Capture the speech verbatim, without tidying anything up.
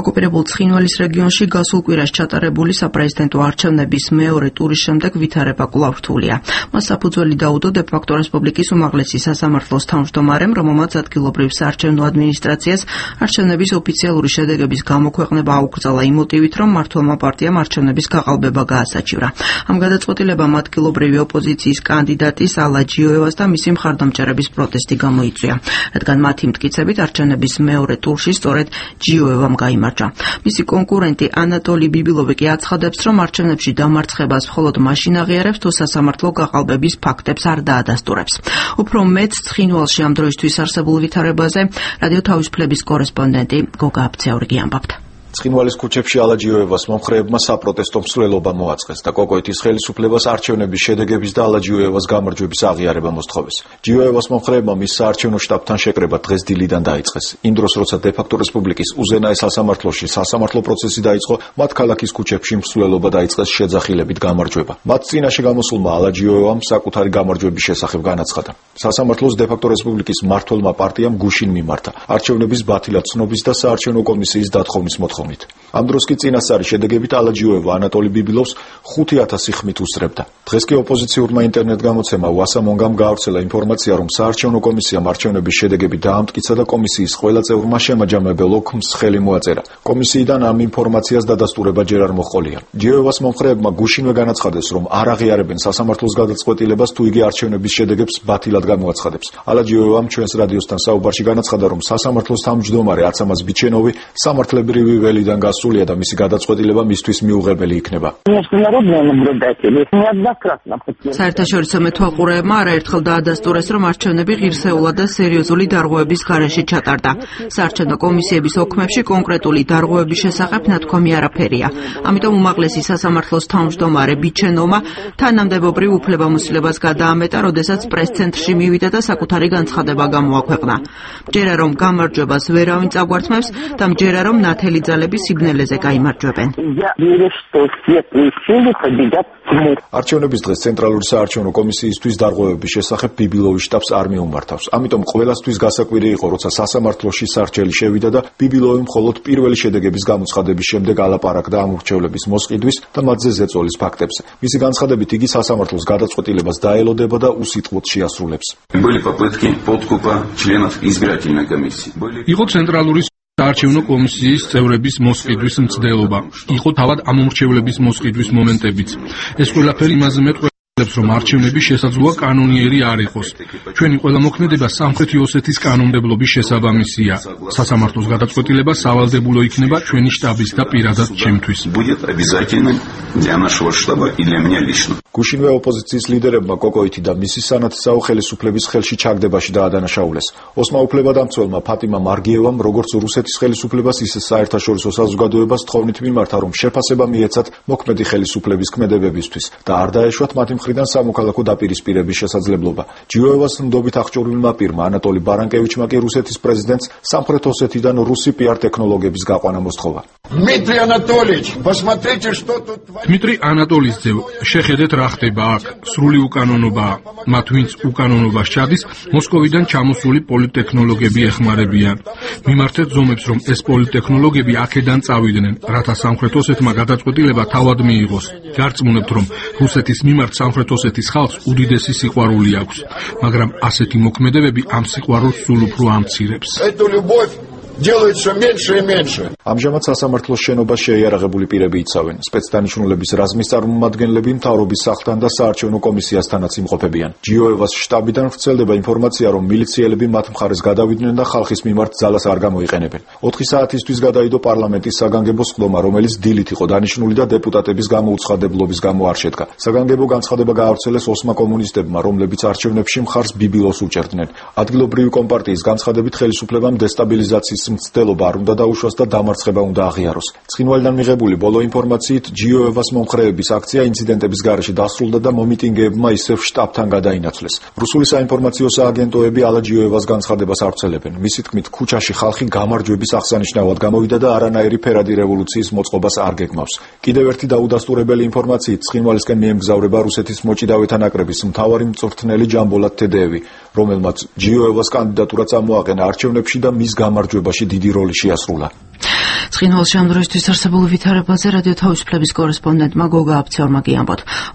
ოკუპირებულ ცხინვალის რეგიონში გასულ კვირას ჩატარებული საპრეზიდენტო არჩევნების მეორე ტურის შემდეგ ვითარება კვლავ რთულია. მას საფუძველი დაუდო დე-ფაქტო რესპუბლიკის უმაღლესი სასამართლოს თავმჯდომარემ, რომელმაც ადგილობრივ საარჩევნო ადმინისტრაციას არჩევნების ოფიციალური შედეგების გამოქვეყნება აუკრძალა იმ მოტივით, რომ მმართველმა პარტიამ არჩევნების გაყალბება გაასაჩივრა. ამ გადაწყვეტილებამ ადგილობრივი ოპოზიციის კანდიდატის ალა ჯიოევას და მისი მხარდამჭერების პროტესტი გამოიწვია, რადგან მათი მტკიცებით არჩევნების მეორე ტურში სწორედ ჯიოევამ გაიმარჯვა. მისი კონკურენტი ანატოლი ბიბილოვი კი აცხადებს, რომ არჩევნებში დამარცხებას მხოლოდ მაშინ აღიარებს, თუ სასამართლო გაყალბების ფაქტებს არ დაადასტურებს. უფრო მეტ ცხინვალში ამ დროისთვის არსებულ ვითარებაზე რადიო თავისუფლების კორესპონდენტი გოგა აბცეორგი ამბობდა. ცხინვალის ქუჩებში ალა ჯიოევას მომხრეებმა საპროტესტო მსვლელობა მოაწყეს და კოკოიტის ხელისუფლებას არჩევნების შედეგების და ალა ჯიოევას გამარჯვების აღიარება მოსთხოვეს. ჯიოევას მომხრეებმა მის საარჩევნო შტაბთან შეკრება დღეს დილიდან დაიწყეს. იმ დროს, როცა დე-ფაქტო რესპუბლიკის უზენაეს სასამართლოში სასამართლო პროცესი დაიწყო, მათ ქალაქის ქუჩებში მსვლელობა დაიწყეს შეძახილებით გამარჯვება. მათ წინაშე გამოსულმა ალა ჯიოევამ საკუთარი გამარჯვების შესახებ განაცხადა. სასამართლოს დე-ფაქტო რესპუბლიკის მმართველმა პარტიამ გუშინ მიმართა არჩევნების ბათილად ცნობის და საარჩევნო კომისიის დათხოვნის მოთხოვნით. ამ დროს კი წინასწარი შედეგებით ალა ჯიოევა ანატოლი ბიბილოვს ხუთი ათასი ხმით უსწრებდა. დღეს კი ოპოზიციურმა ინტერნეტ გამოცემა ვასამონგამ გაავრცელა ინფორმაცია, რომ საარჩევნო კომისიამ არჩევნების შედეგები დაამტკიცა და კომისიის ყველა წევრმა შემაჯამებელ ოქმს ხელი მოაწერა. კომისიიდან ამ ინფორმაციას დადასტურება ჯერ არ მოჰყოლია. ჯიოევას მომხრეებმა გუშინვე განაცხადეს, რომ არ აღიარებენ სასამართლოს გადაწყვეტილებას, თუ იგი არჩევნების შედეგებს ბათილად გამოაცხადებს. ალა ჯიოევამ ჩვენს რადიოსთან საუბარში განაცხადა, რომ სასამართლოს თავმჯდომარე აცამას ბიჩენოვი სამართლებრივი ველიდან გასულია და მისი გადაწყვეტილება მისთვის მიუღებელი იქნება. საერთაშორისო მეთვალყურეებმა არაერთხელ დაადასტურეს, რომ არჩევნები ღირსეულად და სერიოზული დარღვევების გარეშე ჩატარდა. საარჩევნო კომისიების ოქმებში კონკრეტული დარღვევების შესახებ ნათქვამი არაფერია. ამიტომ უმაღლესი სასამართლოს თავმჯდომარე ბიჩენოვმა თანამდებობრივ უფლებამოსილებას გადაამეტა, როდესაც პრეს-ცენტრში მივიდა და საკუთარი განცხადება გამოაქვეყნა. მჯერა, რომ გამარჯვებას ვერავინ წაგვართმევს და მჯერა, რომ ნათელი ძალები სიბნელეზე გაიმარჯვებენ. არჩევნების დღეს ცენტრალური საარჩევნო კომისიისთვის დარღვევების შესახებ ბიბილოვის შტაბს არ მიუმართავს. ამიტომ ყველასთვის გასაკვირი იყო, როცა სასამართლოში სარჩელი შევიდა და ბიბილოვი მხოლოდ პირველი შედეგების გამოცხადების შემდეგ ალაპარაკდა ამ ურჩევლების მოსყიდვის და მათზე ზეწოლის ფაქტებზე. მისი განცხადებით იგი სასამართლოს გადაწყვეტილებას დაელოდება და უსიტყვოდ შეასრულებს. იყო ცენტრალური საარჩევნო კომისიის წევრების მოსყიდვის მცდელობა. იყო თავად ამ ურჩევლების მოსყიდვის მომენტებიც. ეს ყველაფერი იმაზე მეტყველებს, რომ არჩევნები შესაძლოა კანონიერი არ იყოს. ჩვენი ყველა მოქმედება სამხრეთი ოსეთის კანონმდებლობის შესაბამისია. სასამართლოს გადაწყვეტილება სავალდებულო იქნება ჩვენი შტაბის და პირადად ჩემთვის. გუშინვე ოპოზიციის ლიდერებმა კოკოიტი და მისი სანათსაო ხელისუფლების ხელში ჩაგდებაში დაადანაშაულეს. ოსმა უფლებადამცველმა ფატიმა მარგიევამ როგორც რუსეთის ხელისუფლებას, ისე საერთაშორისო საზოგადოებას თხოვნით მიმართა, რომ შეფასება მიეცათ მოქმედი ხელისუფლების ქმედებებისთვის და არ დაეშვათ მათი მხრიდან სამოქალაქო დაპირისპირების შესაძლებლობა. ჯიოევას ნდობით აღჭურვილმა პირმა ანატოლი ბარანკევიჩმა კი რუსეთის პრეზიდენტს სამხრეთ ოსეთიდან რუსი პიარ ტექნოლოგიების გაყვანა მოსთხოვა. დმიტრი ანატოლიჩ, посмотрите, что тут დმიტრი ანატოლიძე, შეხედეთ რა ხდება აქ. სრული უკანონობაა. მათ ვინც უკანონობას ჩადის, მოსკოვიდან ჩამოსული პოლიტექნოლოგები ეხმარებიან. მიმართეთ ზომებს, რომ ეს პოლიტექნოლოგები აქედან წავიდნენ, რათა სამხრეთ ოსეთმა გადაწყვეტილება თავად მიიღოს. გარწმუნებთ, რომ რუსეთის მიმართ სამხრეთ ოსეთის ხალხს უდიდესი სიყვარული აქვს, მაგრამ ასეთი მოქმედებები ამ სიყვარულს სულ უფრო ამცირებს. делают все меньше и меньше. ამჟამად სასამართლოს შენობას შეიარაღებული პირები იცავენ. სპეცდანიშნულების რაზმის წარმომადგენლები მთავრობის სახლთან და საარჩევნო კომისიასთანაც იმყოფებიან. ჯიოევას შტაბიდან ვრცელდება ინფორმაცია, რომ მილიციელები მათ მხარეს გადავიდნენ და ხალხის მიმართ ძალას არ გამოიყენებენ. ოთხი საათისთვის გადაიდო პარლამენტის საგანგებო სხდომა, რომელიც დილით იყო დანიშნული და დეპუტატების გამოუცხადებლობის გამო არ შედგა. საგანგებო განცხადება გაავრცელეს ოსმა კომუნისტებმა, რომლებიც არჩევნებში მხარს ბიბილოვს უჭერდნენ. ადგილობრივი კომპარტიის განცხადებით ხელისუფლებამ დესტაბილიზაციის მცდელობა არ უნდა დაუშვას და დამარცხება უნდა აღიაროს. ცხინვალიდან მიღებული ბოლო ინფორმაციით ჯიოევას მომხრეების აქცია ინციდენტების გარეშე დასრულდა და მომიტინგეებმა ისევ შტაბთან გადაინაცვლეს. რუსული საინფორმაციო სააგენტოები ალა ჯიოევას განცხადებას ავრცელებენ. მისი თქმით, ქუჩაში ხალხი გამარჯვების აღსანიშნავად გამოვიდა და არანაირი ფერადი რევოლუციის მოწყობას არ გეგმავს. კიდევ ერთი დაუდასტურებელი ინფორმაციით ცხინვალისკენ მიემგზავრება რუსეთის მოჭიდავეთა ნაკრების მთავარი მწვრთნელი ჯამბოლად თედეევი, რომელმაც ჯიოევას კანდიდატურა წამოაყენა არჩევნებში და მის გამარჯვებაში დიდი როლი შეასრულა. ცხინვალში ამ დროისთვის არსებულ ვითარებაზე რადიო თავისუფლების კორესპონდენტმა გოგა აბცეორმა კი ამბობთ.